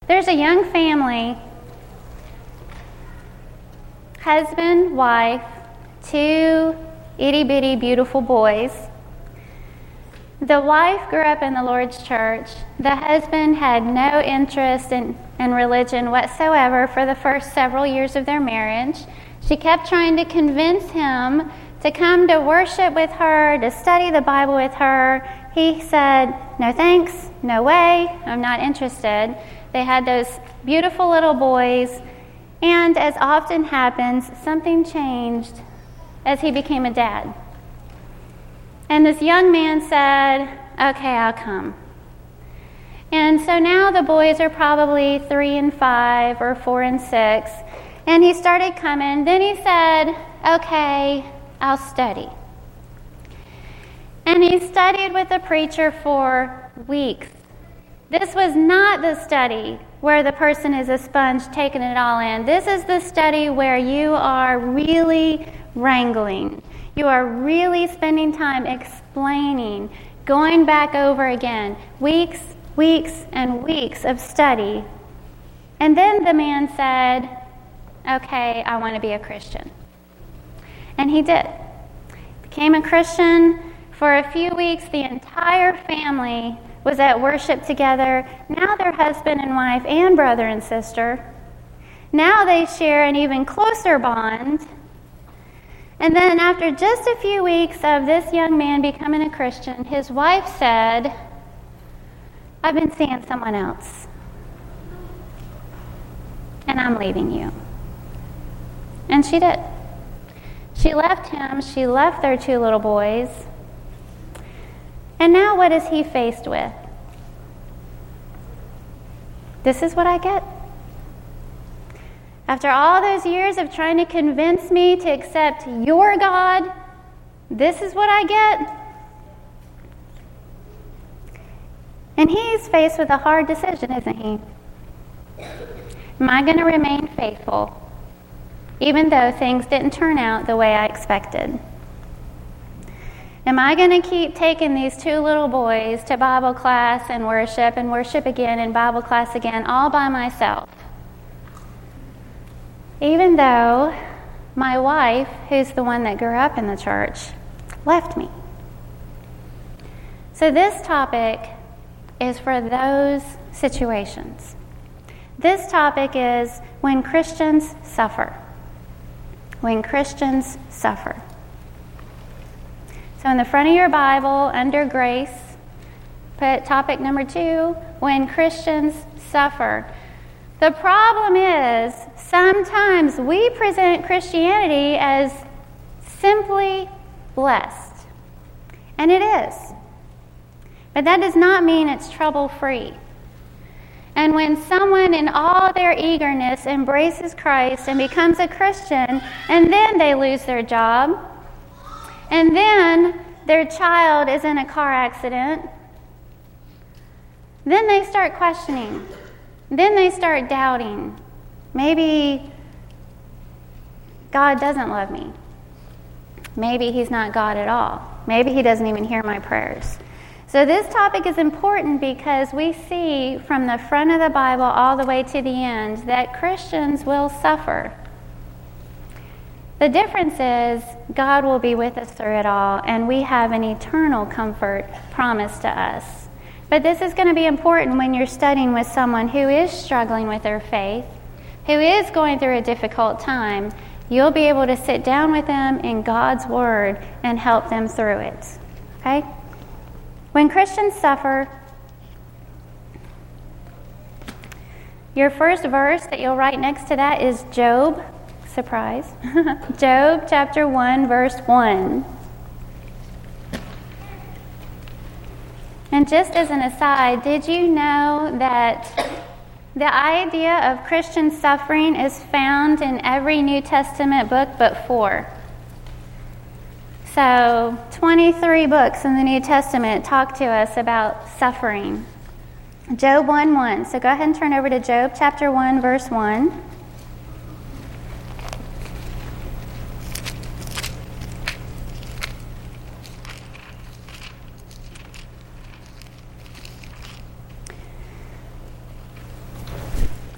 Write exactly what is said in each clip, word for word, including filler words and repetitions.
There's a young family, husband, wife, two itty-bitty beautiful boys. The wife grew up in the Lord's church. The husband had no interest in, in religion whatsoever for the first several years of their marriage. She kept trying to convince him to come to worship with her, to study the Bible with her. He said, no thanks, no way, I'm not interested. They had those beautiful little boys, and as often happens, something changed as he became a dad. And this young man said, okay, I'll come. And so now the boys are probably three and five or four and six, and he started coming. Then he said, okay, I'll study. And he studied with the preacher for weeks. This was not the study where the person is a sponge taking it all in. This is the study where you are really wrangling. You are really spending time explaining, going back over again, weeks, weeks, and weeks of study. And then the man said, okay, I want to be a Christian. And he did. Became a Christian. For a few weeks, the entire family was at worship together. Now they're husband and wife and brother and sister. Now they share an even closer bond. And then after just a few weeks of this young man becoming a Christian, his wife said, I've been seeing someone else, and I'm leaving you. And she did. She left him. She left their two little boys. And now what is he faced with? This is what I get. After all those years of trying to convince me to accept your God, this is what I get. And he's faced with a hard decision, isn't he? Am I going to remain faithful, even though things didn't turn out the way I expected? Am I going to keep taking these two little boys to Bible class and worship and worship again and Bible class again all by myself? Even though my wife, who's the one that grew up in the church, left me. So this topic is for those situations. This topic is when Christians suffer. When Christians suffer. So in the front of your Bible, under grace, put topic number two, when Christians suffer. The problem is, sometimes we present Christianity as simply blessed. And it is. But that does not mean it's trouble-free. And when someone in all their eagerness embraces Christ and becomes a Christian, and then they lose their job, and then their child is in a car accident, then they start questioning. Then they start doubting. Maybe God doesn't love me. Maybe he's not God at all. Maybe he doesn't even hear my prayers. So this topic is important because we see from the front of the Bible all the way to the end that Christians will suffer. The difference is God will be with us through it all, and we have an eternal comfort promised to us. But this is going to be important when you're studying with someone who is struggling with their faith, who is going through a difficult time. You'll be able to sit down with them in God's Word and help them through it. Okay? When Christians suffer, your first verse that you'll write next to that is Job. Surprise. Job chapter one, verse one. And just as an aside, did you know that the idea of Christian suffering is found in every New Testament book but four? So, twenty-three books in the New Testament talk to us about suffering. Job one one. So go ahead and turn over to Job chapter one, verse one.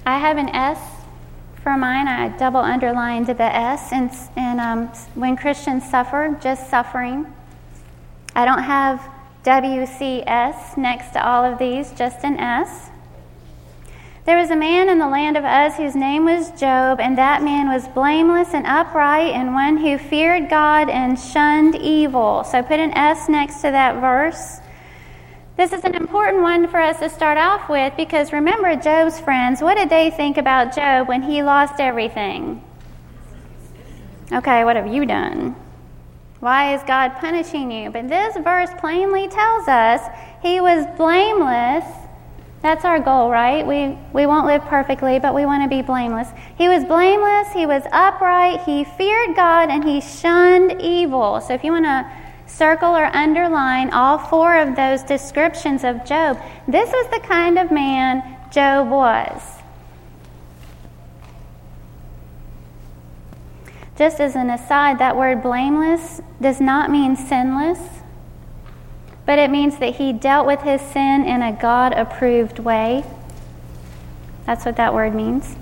I have an S for mine. I double underlined the S. And, and um, when Christians suffer, just suffering. I don't have W C S next to all of these, just an S. There was a man in the land of Uz whose name was Job, and that man was blameless and upright and one who feared God and shunned evil. So put an S next to that verse. This is an important one for us to start off with because remember Job's friends, what did they think about Job when he lost everything? Okay, what have you done? Why is God punishing you? But this verse plainly tells us he was blameless. That's our goal, right? We we won't live perfectly, but we want to be blameless. He was blameless, he was upright, he feared God, and he shunned evil. So if you want to circle or underline all four of those descriptions of Job, this was the kind of man Job was. Just as an aside, that word blameless does not mean sinless, but it means that he dealt with his sin in a God-approved way. That's what that word means.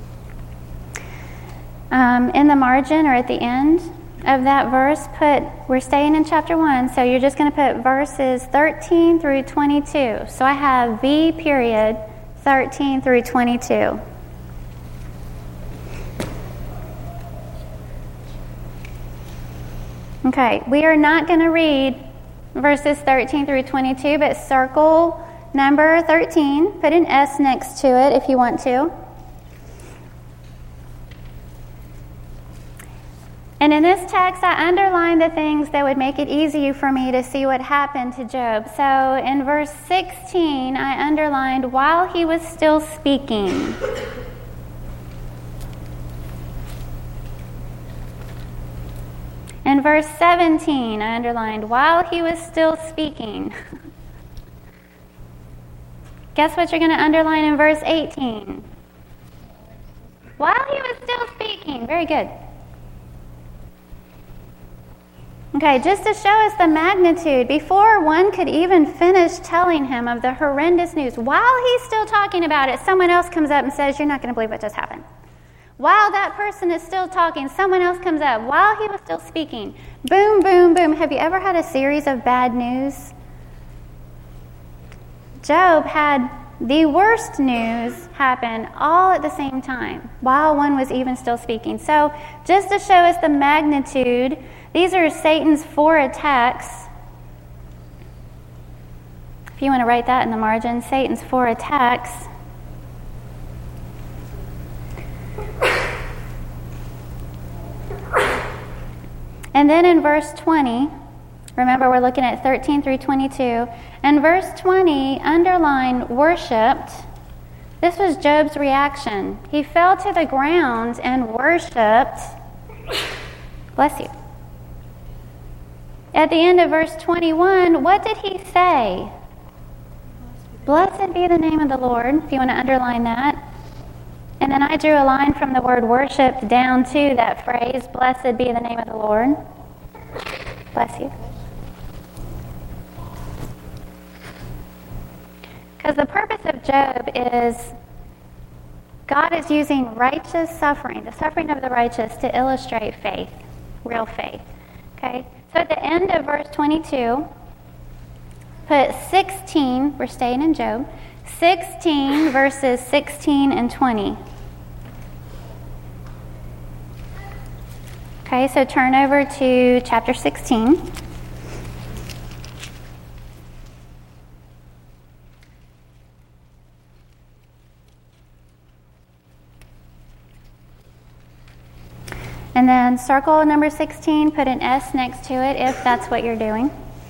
Um, in the margin or at the end of that verse, put, we're staying in chapter one, so you're just going to put verses thirteen through twenty-two. So I have V period thirteen through twenty-two. Okay, we are not going to read verses thirteen through twenty-two, but circle number thirteen. Put an S next to it if you want to. And in this text, I underlined the things that would make it easier for me to see what happened to Job. So in verse sixteen, I underlined while he was still speaking. In verse seventeen, I underlined, while he was still speaking. Guess what you're going to underline in verse eighteen? While he was still speaking. Very good. Okay, just to show us the magnitude, before one could even finish telling him of the horrendous news, while he's still talking about it, someone else comes up and says, you're not going to believe what just happened. While that person is still talking, someone else comes up while he was still speaking. Boom, boom, boom. Have you ever had a series of bad news? Job had the worst news happen all at the same time while one was even still speaking. So just to show us the magnitude, these are Satan's four attacks. If you want to write that in the margin, Satan's four attacks. And then in verse twenty, remember we're looking at thirteen through twenty-two, and verse twenty, underline worshipped. This was Job's reaction. He fell to the ground and worshipped. Bless you. At the end of verse twenty-one, what did he say? Blessed be the name of the Lord, if you want to underline that. And then I drew a line from the word worship down to that phrase, blessed be the name of the Lord. Bless you. Because the purpose of Job is God is using righteous suffering, the suffering of the righteous, to illustrate faith, real faith. Okay? So at the end of verse twenty-two, put sixteen, we're staying in Job, sixteen verses sixteen and twenty. Okay, so turn over to chapter sixteen. And then circle number sixteen, put an S next to it if that's what you're doing.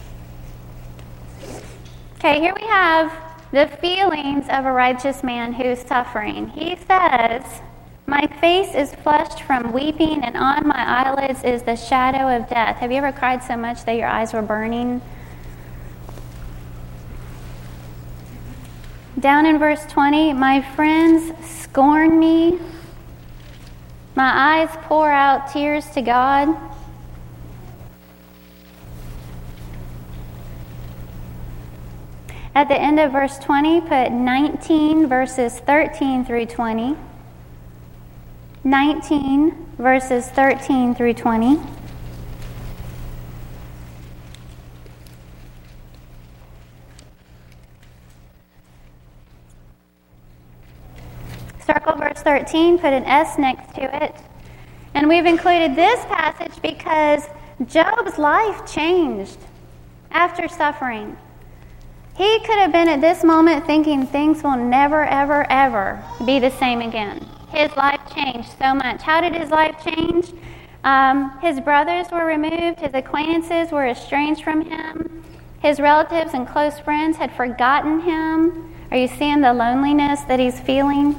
Okay, here we have the feelings of a righteous man who's suffering. He says, my face is flushed from weeping, and on my eyelids is the shadow of death. Have you ever cried so much that your eyes were burning? Down in verse twenty, my friends scorn me. My eyes pour out tears to God. At the end of verse twenty, put nineteen verses thirteen through twenty. nineteen verses thirteen through twenty. Circle verse thirteen, put an S next to it. And we've included this passage because Job's life changed after suffering. He could have been at this moment thinking things will never, ever, ever be the same again. His life changed so much. How did his life change? Um, his brothers were removed. His acquaintances were estranged from him. His relatives and close friends had forgotten him. Are you seeing the loneliness that he's feeling?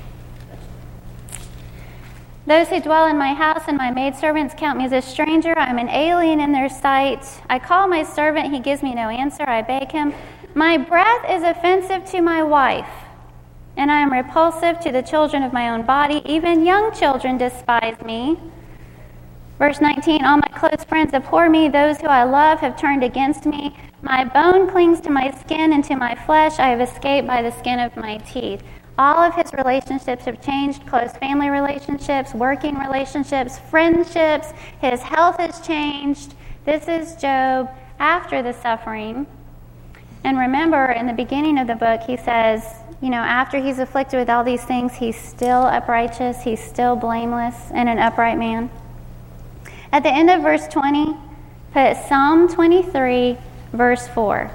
Those who dwell in my house and my maidservants count me as a stranger. I am an alien in their sight. I call my servant. He gives me no answer. I beg him. My breath is offensive to my wife, and I am repulsive to the children of my own body. Even young children despise me. Verse nineteen, all my close friends abhor me. Those who I love have turned against me. My bone clings to my skin and to my flesh. I have escaped by the skin of my teeth. All of his relationships have changed. Close family relationships, working relationships, friendships. His health has changed. This is Job after the suffering. And remember, in the beginning of the book, he says, you know, after he's afflicted with all these things, he's still uprighteous, he's still blameless, and an upright man. At the end of verse twenty, put Psalm twenty-three, verse four.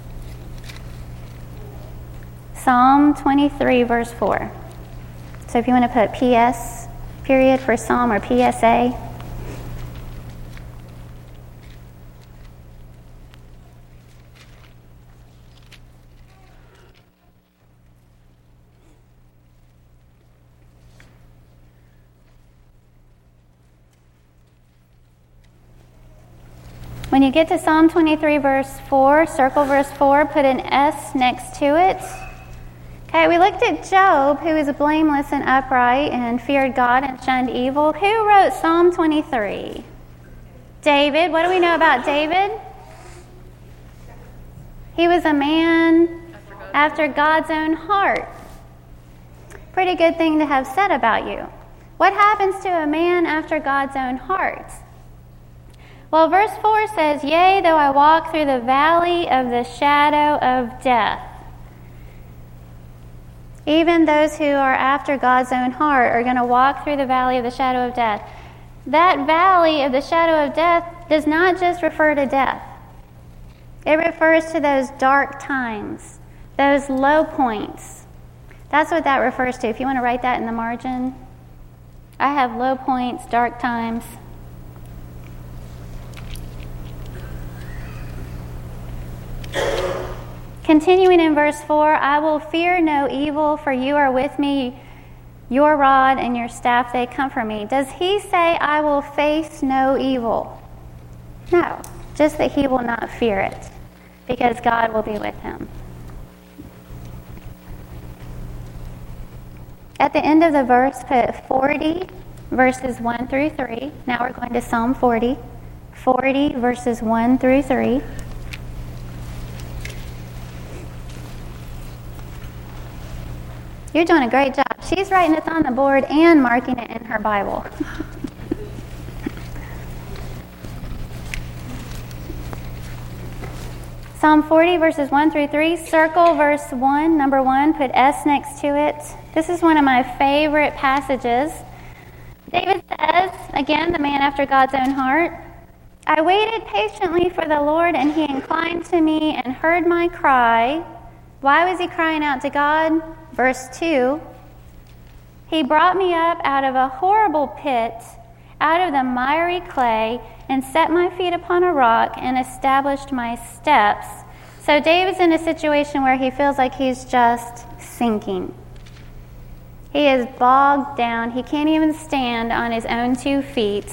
Psalm twenty-three, verse four. So if you want to put P S, period, for Psalm, or P S A. When you get to Psalm twenty-three, verse four, circle verse four, put an S next to it. Okay, we looked at Job, who is blameless and upright and feared God and shunned evil. Who wrote Psalm twenty-three? David. What do we know about David? He was a man after God's own heart. Pretty good thing to have said about you. What happens to a man after God's own heart? Well, verse four says, yea, though I walk through the valley of the shadow of death. Even those who are after God's own heart are going to walk through the valley of the shadow of death. That valley of the shadow of death does not just refer to death. It refers to those dark times, those low points. That's what that refers to. If you want to write that in the margin, I have low points, dark times. Continuing in verse four, I will fear no evil, for you are with me. Your rod and your staff, they comfort me. Does he say, I will face no evil? No, just that he will not fear it, because God will be with him. At the end of the verse, put forty, verses one through three. Now we're going to Psalm forty. forty, verses one through three. You're doing a great job. She's writing this on the board and marking it in her Bible. Psalm forty, verses one through three. Circle verse one, number one. Put S next to it. This is one of my favorite passages. David says, again, the man after God's own heart, I waited patiently for the Lord, and he inclined to me and heard my cry. Why was he crying out to God? Verse two, he brought me up out of a horrible pit, out of the miry clay, and set my feet upon a rock and established my steps. So David's in a situation where he feels like he's just sinking. He is bogged down. He can't even stand on his own two feet.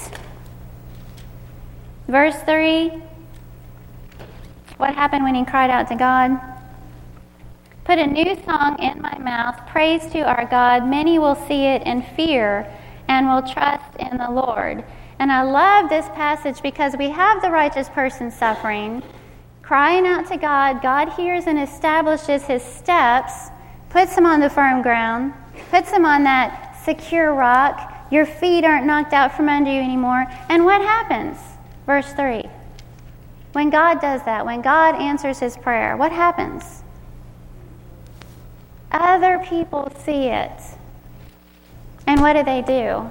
Verse three, what happened when he cried out to God? Put a new song in my mouth, praise to our God. Many will see it and fear and will trust in the Lord. And I love this passage because we have the righteous person suffering, crying out to God. God hears and establishes his steps, puts him on the firm ground, puts him on that secure rock. Your feet aren't knocked out from under you anymore. And what happens? Verse three. When God does that, when God answers his prayer, what happens? Other people see it. And what do they do?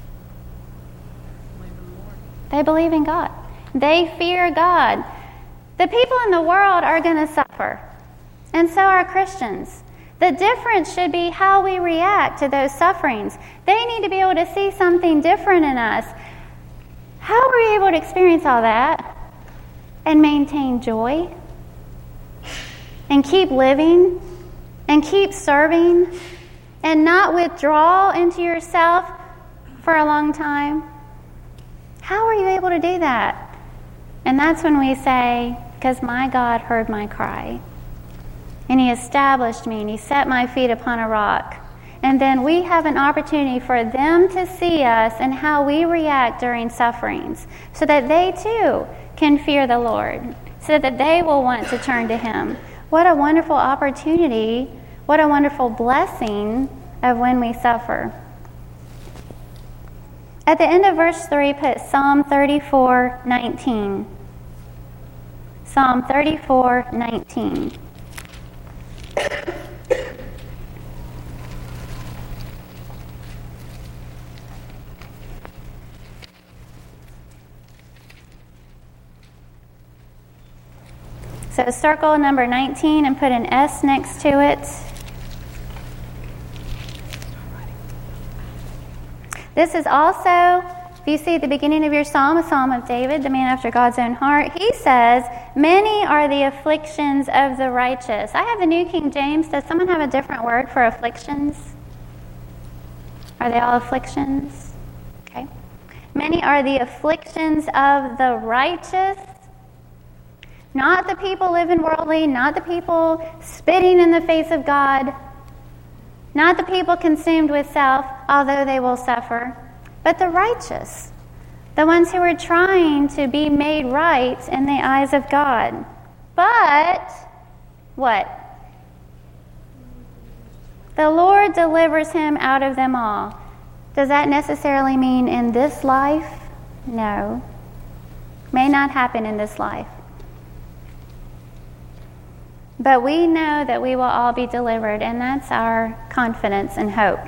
They believe in God. They fear God. The people in the world are going to suffer. And so are Christians. The difference should be how we react to those sufferings. They need to be able to see something different in us. How are we able to experience all that and maintain joy and keep living and keep serving and not withdraw into yourself for a long time? How are you able to do that? And that's when we say, because my God heard my cry. And he established me, and he set my feet upon a rock. And then we have an opportunity for them to see us and how we react during sufferings, so that they too can fear the Lord, so that they will want to turn to him. What a wonderful opportunity, what a wonderful blessing of when we suffer. At the end of verse three, put Psalm thirty-four nineteen. Psalm thirty-four nineteen. So circle number nineteen and put an S next to it. This is also, if you see at the beginning of your psalm, a psalm of David, the man after God's own heart. He says, many are the afflictions of the righteous. I have the New King James. Does someone have a different word for afflictions? Are they all afflictions? Okay. Many are the afflictions of the righteous. Not the people living worldly, not the people spitting in the face of God, not the people consumed with self, although they will suffer, but the righteous, the ones who are trying to be made right in the eyes of God. But, what? The Lord delivers him out of them all. Does that necessarily mean in this life? No. May not happen in this life. But we know that we will all be delivered, and that's our confidence and hope.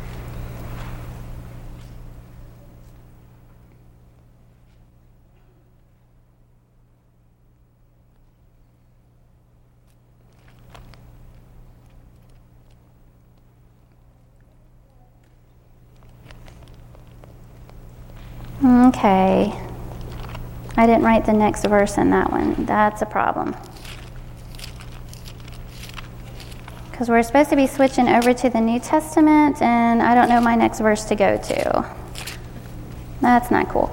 Okay. I didn't write the next verse in that one. That's a problem. Because we're supposed to be switching over to the New Testament, and I don't know my next verse to go to. That's not cool.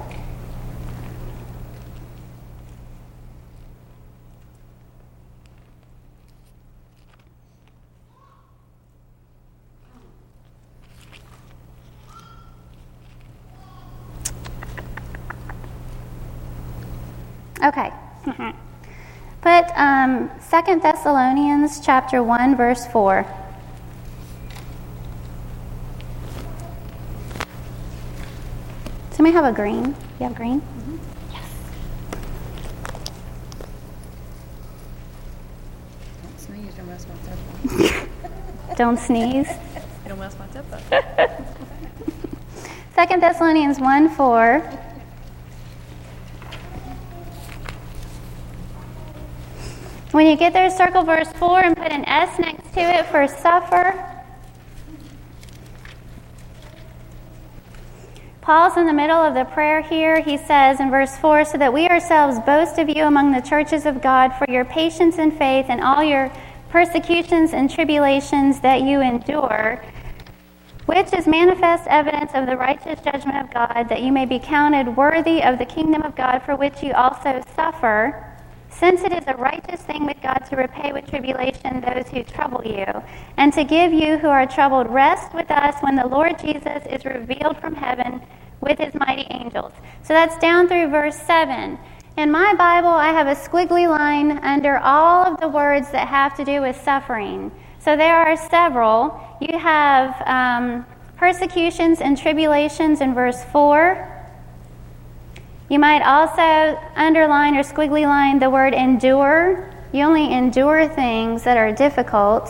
Okay. Put um, Second Thessalonians chapter one, verse four. Somebody have a green? You have green? Mm-hmm. Yes. Don't sneeze, don't mess my temper. Don't sneeze. Don't mess my temper. Second Thessalonians one, four. When you get there, circle verse four and put an S next to it for suffer. Paul's in the middle of the prayer here. He says in verse four, so that we ourselves boast of you among the churches of God for your patience and faith and all your persecutions and tribulations that you endure, which is manifest evidence of the righteous judgment of God, that you may be counted worthy of the kingdom of God for which you also suffer, since it is a righteous thing with God to repay with tribulation those who trouble you, and to give you who are troubled rest with us when the Lord Jesus is revealed from heaven with his mighty angels. So that's down through verse seven. In my Bible, I have a squiggly line under all of the words that have to do with suffering. So there are several. You have um, persecutions and tribulations in verse four. You might also underline or squiggly line the word endure. You only endure things that are difficult.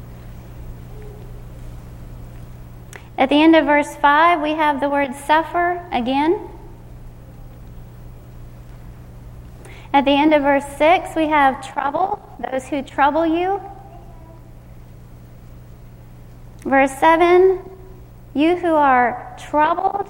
At the end of verse five, we have the word suffer again. At the end of verse six, we have trouble, those who trouble you. Verse seven, you who are troubled.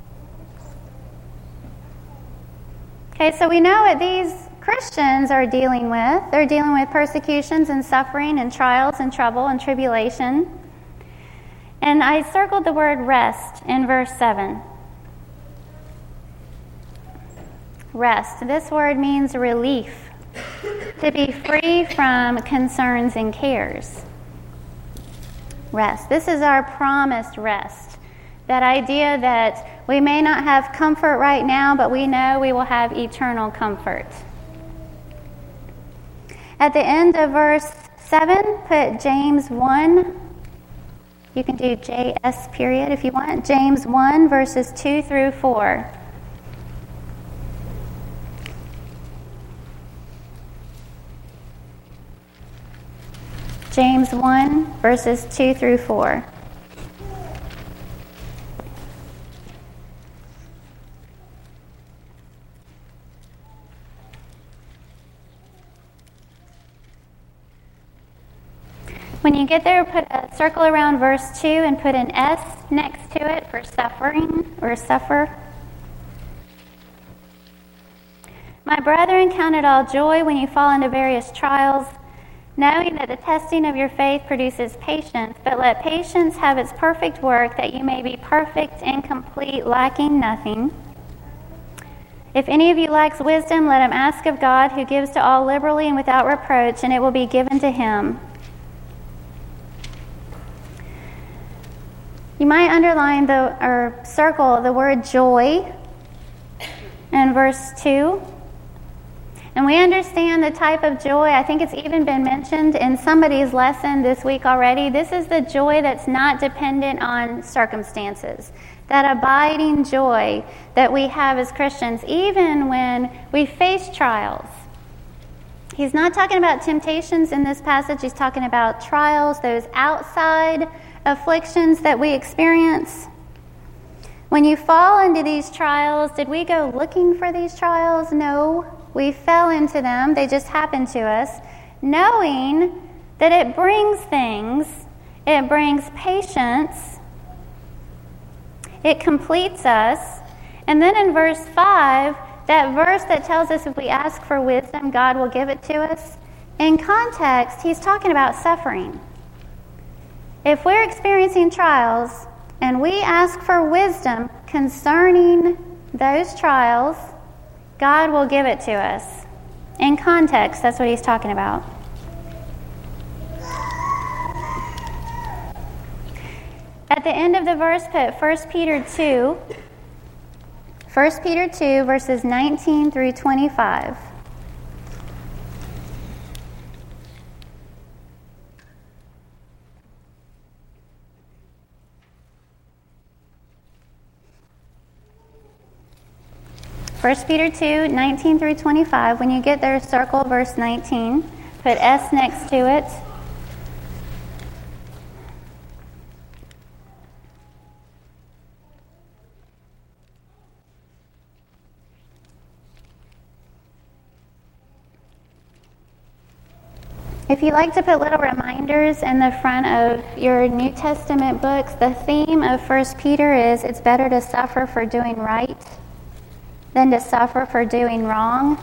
Okay, so we know what these Christians are dealing with. They're dealing with persecutions and suffering and trials and trouble and tribulation. And I circled the word rest in verse seven. Rest. This word means relief, to be free from concerns and cares. Rest. This is our promised rest. That idea that we may not have comfort right now, but we know we will have eternal comfort. At the end of verse seven, put James one. You can do J S period if you want. James one, verses two through four. James one, verses two through four. When you get there, put a circle around verse two and put an S next to it for suffering or suffer. My brethren, count it all joy when you fall into various trials, knowing that the testing of your faith produces patience, but let patience have its perfect work, that you may be perfect and complete, lacking nothing. If any of you lacks wisdom, let him ask of God, who gives to all liberally and without reproach, and it will be given to him. You might underline the or circle the word joy in verse two. And we understand the type of joy. I think it's even been mentioned in somebody's lesson this week already. This is the joy that's not dependent on circumstances. That abiding joy that we have as Christians, even when we face trials. He's not talking about temptations in this passage. He's talking about trials, those outside afflictions that we experience. When you fall into these trials, did we go looking for these trials? No. We fell into them. They just happened to us, knowing that it brings things. It brings patience. It completes us. And then in verse five, that verse that tells us if we ask for wisdom, God will give it to us. In context, he's talking about suffering. If we're experiencing trials and we ask for wisdom concerning those trials, God will give it to us. In context, that's what he's talking about. At the end of the verse, put First Peter two. First Peter two, verses nineteen through twenty-five. First Peter two, nineteen through twenty-five. When you get there, circle verse nineteen. Put S next to it. If you like to put little reminders in the front of your New Testament books, the theme of First Peter is it's better to suffer for doing right than to suffer for doing wrong.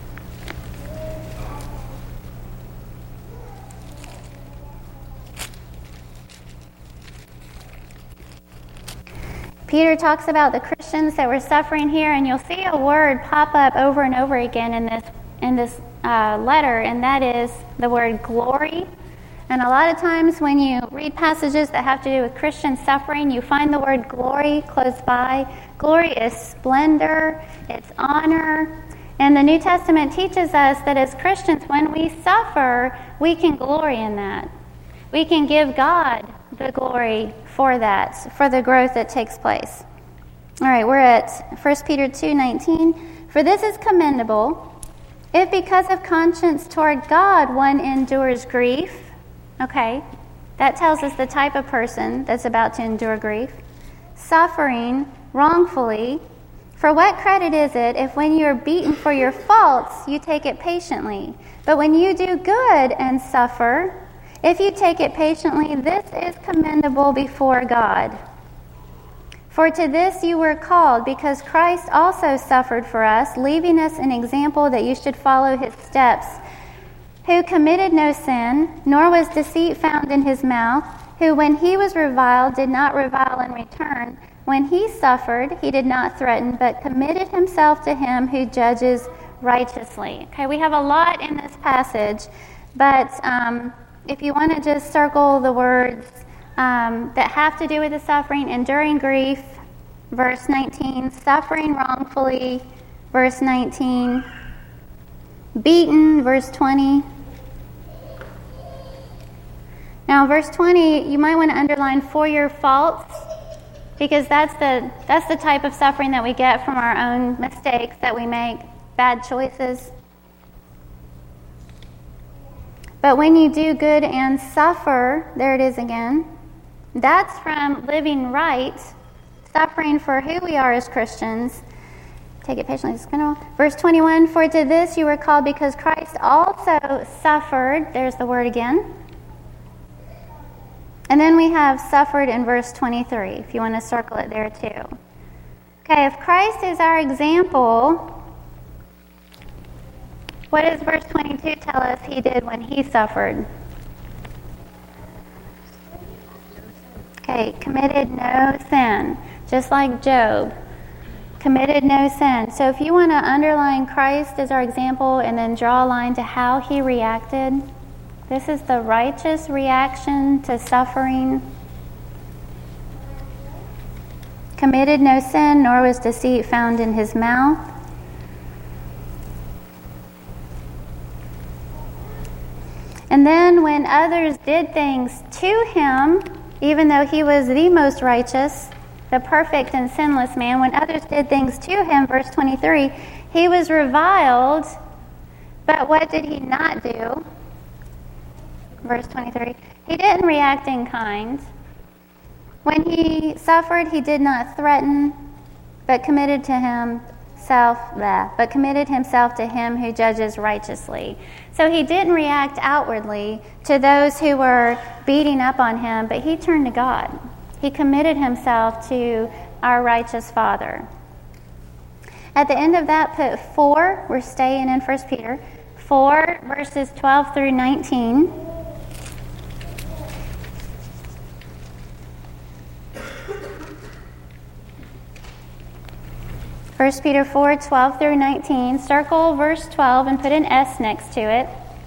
Peter talks about the Christians that were suffering here, and you'll see a word pop up over and over again in this in this uh, letter, and that is the word glory. And a lot of times when you read passages that have to do with Christian suffering, you find the word glory close by. Glory is splendor, it's honor, And the New Testament teaches us that as Christians, when we suffer, we can glory in that. We can give God the glory for that, for the growth that takes place. All right, we're at First Peter two nineteen. For this is commendable, if because of conscience toward God one endures grief. Okay, that tells us the type of person that's about to endure grief. Suffering wrongfully. For what credit is it if when you are beaten for your faults, you take it patiently? But when you do good and suffer, if you take it patiently, this is commendable before God. For to this you were called, because Christ also suffered for us, leaving us an example that you should follow his steps, who committed no sin, nor was deceit found in his mouth, who when he was reviled did not revile in return. When he suffered, he did not threaten, but committed himself to him who judges righteously. Okay, we have a lot in this passage, but um, if you want to just circle the words um, that have to do with the suffering, enduring grief, verse nineteen, suffering wrongfully, verse nineteen, beaten, verse twenty. Now, verse twenty, you might want to underline for your faults, because that's the that's the type of suffering that we get from our own mistakes that we make, bad choices. But when you do good and suffer, there it is again, that's from living right, suffering for who we are as Christians. Take it patiently. Verse twenty-one, for to this you were called because Christ also suffered. There's the word again. And then we have suffered in verse twenty-three, if you want to circle it there too. Okay, if Christ is our example, what does verse twenty-two tell us he did when he suffered? Okay, committed no sin, just like Job. Committed no sin. So if you want to underline Christ as our example and then draw a line to how he reacted, this is the righteous reaction to suffering. Committed no sin, nor was deceit found in his mouth. And then when others did things to him, even though he was the most righteous, the perfect and sinless man, when others did things to him, verse twenty-three, he was reviled, but what did he not do? Verse twenty-three, he didn't react in kind. When he suffered, he did not threaten, but committed to himself, but committed himself to him who judges righteously. So he didn't react outwardly to those who were beating up on him, but he turned to God. He committed himself to our righteous Father. At the end of that, put four. We're staying in First Peter. four, verses twelve through nineteen. First Peter four, twelve through nineteen. Circle verse twelve and put an S next to it.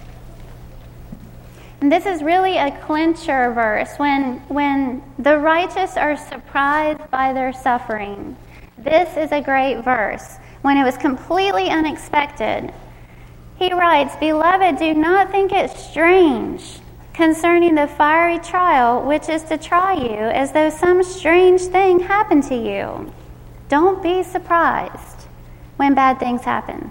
And this is really a clincher verse. When, when the righteous are surprised by their suffering, this is a great verse. When it was completely unexpected, he writes, Beloved, do not think it strange concerning the fiery trial which is to try you, as though some strange thing happened to you. Don't be surprised when bad things happen.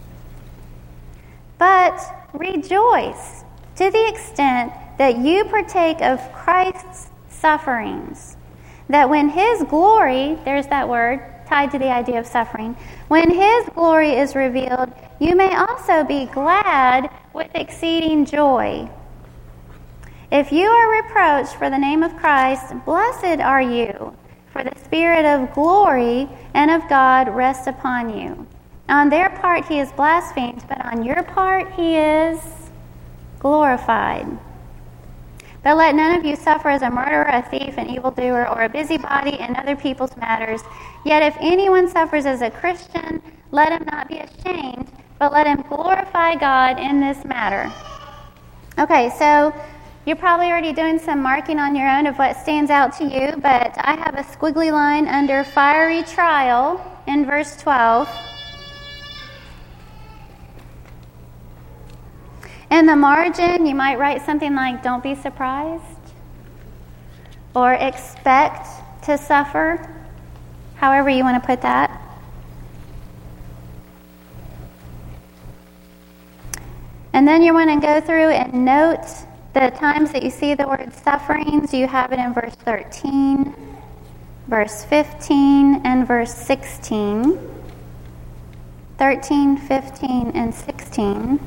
But rejoice to the extent that you partake of Christ's sufferings, that when his glory, there's that word tied to the idea of suffering, when his glory is revealed, you may also be glad with exceeding joy. If you are reproached for the name of Christ, blessed are you, for the Spirit of glory and of God rests upon you. On their part he is blasphemed, but on your part he is glorified. But let none of you suffer as a murderer, a thief, an evildoer, or a busybody in other people's matters. Yet if anyone suffers as a Christian, let him not be ashamed, but let him glorify God in this matter. Okay, so you're probably already doing some marking on your own of what stands out to you, but I have a squiggly line under fiery trial in verse twelve. In the margin, you might write something like, don't be surprised, or expect to suffer, however you want to put that. And then you want to go through and note the times that you see the word sufferings. You have it in verse thirteen, verse fifteen, and verse sixteen. thirteen, fifteen, and sixteen.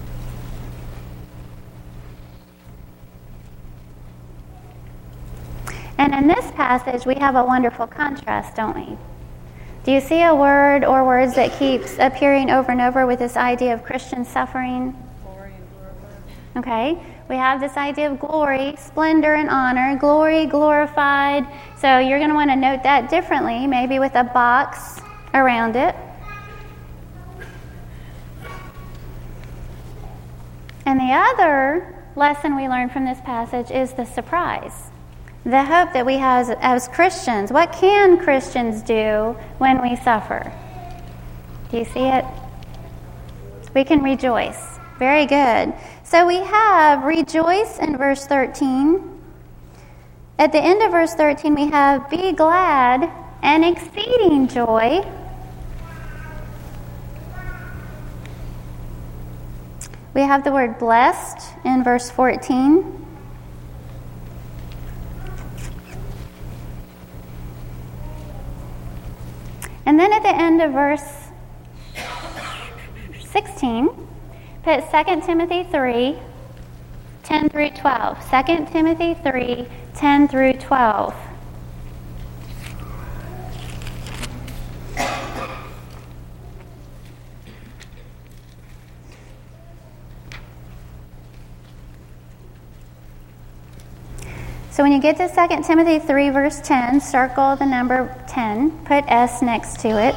And in this passage, we have a wonderful contrast, don't we? Do you see a word or words that keeps appearing over and over with this idea of Christian suffering? Glory and glorified. Okay, we have this idea of glory, splendor, and honor. Glory, glorified. So you're going to want to note that differently, maybe with a box around it. And the other lesson we learn from this passage is the surprise. The hope that we have as, as Christians. What can Christians do when we suffer? Do you see it? We can rejoice. Very good. So we have rejoice in verse thirteen. At the end of verse thirteen, we have be glad and exceeding joy. We have the word blessed in verse fourteen. And then at the end of verse sixteen, put Second Timothy three, ten through twelve. Second Timothy three, ten through twelve. So when you get to Second Timothy three, verse ten, circle the number ten, put S next to it.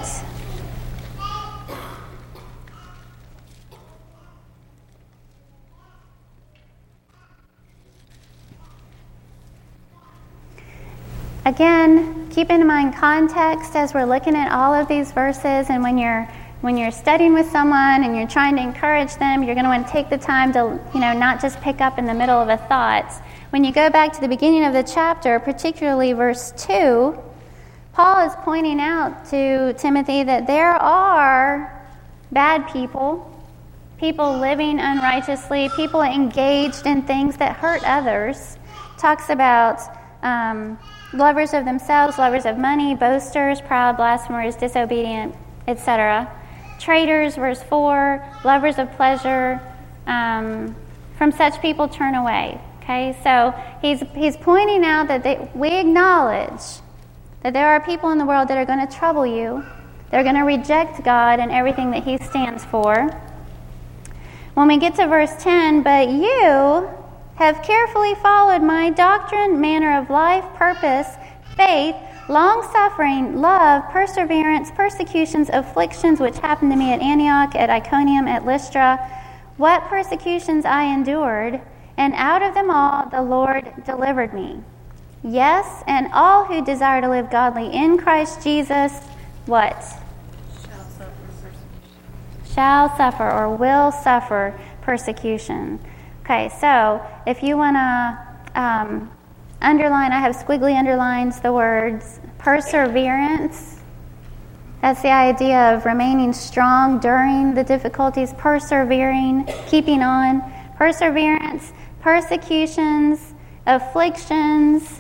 Again, keep in mind context as we're looking at all of these verses, and when you're when you're studying with someone and you're trying to encourage them, you're going to want to take the time to, you know, not just pick up in the middle of a thought. When you go back to the beginning of the chapter, particularly verse two, Paul is pointing out to Timothy that there are bad people, people living unrighteously, people engaged in things that hurt others. Talks about um, lovers of themselves, lovers of money, boasters, proud, blasphemers, disobedient, et cetera. Traitors, verse four, lovers of pleasure. Um, from such people turn away. Okay, so he's he's pointing out that they, we acknowledge that there are people in the world that are going to trouble you. They're going to reject God and everything that He stands for. When we get to verse ten, but you have carefully followed my doctrine, manner of life, purpose, faith, long-suffering, love, perseverance, persecutions, afflictions, which happened to me at Antioch, at Iconium, at Lystra. What persecutions I endured, and out of them all the Lord delivered me. Yes, and all who desire to live godly in Christ Jesus, what? Shall suffer persecution. Shall suffer or will suffer persecution. Okay, so if you want to um, underline, I have squiggly underlines the words perseverance. That's the idea of remaining strong during the difficulties, persevering, keeping on. Perseverance, persecutions, afflictions,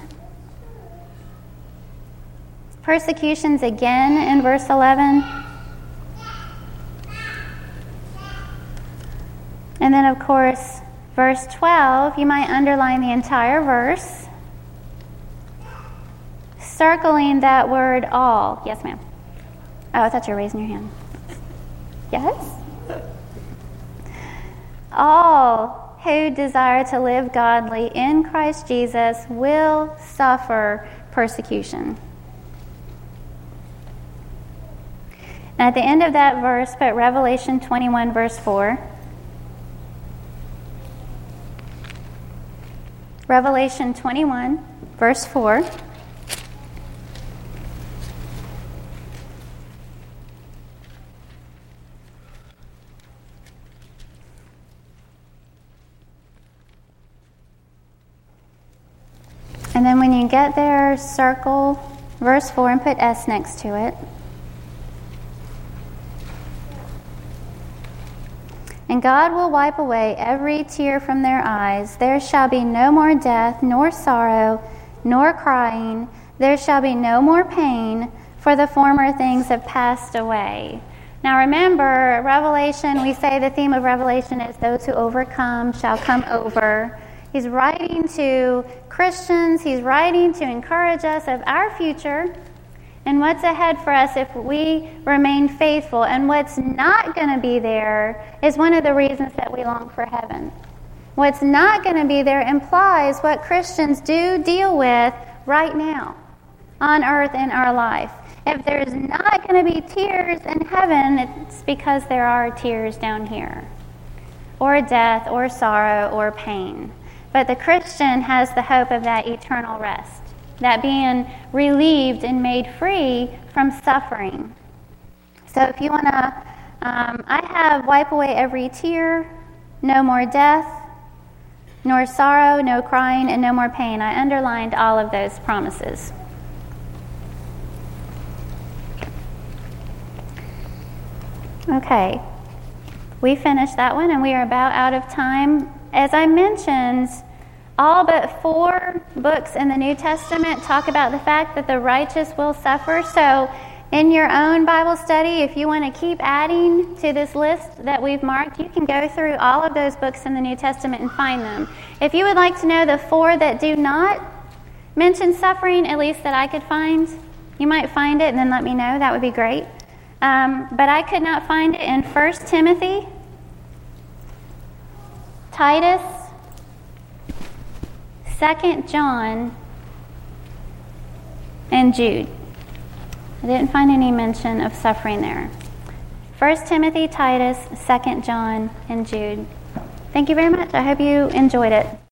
persecutions again in verse eleven. And then, of course, verse twelve, you might underline the entire verse, circling that word all. Yes, ma'am. Oh, I thought you were raising your hand. Yes? All who desire to live godly in Christ Jesus will suffer persecution. And at the end of that verse, put Revelation twenty-one, verse four. Revelation twenty-one, verse four. when you get there, circle verse four and put S next to it. And God will wipe away every tear from their eyes. There shall be no more death, nor sorrow, nor crying. There shall be no more pain, for the former things have passed away. Now remember, Revelation, we say the theme of Revelation is those who overcome shall come over. He's writing to Christians. He's writing to encourage us of our future and what's ahead for us if we remain faithful. And what's not going to be there is one of the reasons that we long for heaven. What's not going to be there implies what Christians do deal with right now on earth in our life. If there's not going to be tears in heaven, it's because there are tears down here, or death, or sorrow, or pain. But the Christian has the hope of that eternal rest, that being relieved and made free from suffering. So if you want to, um, I have wipe away every tear, no more death, nor sorrow, no crying, and no more pain. I underlined all of those promises. Okay, we finished that one, and we are about out of time. As I mentioned, all but four books in the New Testament talk about the fact that the righteous will suffer. So in your own Bible study, if you want to keep adding to this list that we've marked, you can go through all of those books in the New Testament and find them. If you would like to know the four that do not mention suffering, at least that I could find, you might find it and then let me know. That would be great. Um, but I could not find it in First Timothy, Titus, Second John, and Jude. I didn't find any mention of suffering there. First Timothy, Titus, Second John, and Jude. Thank you very much. I hope you enjoyed it.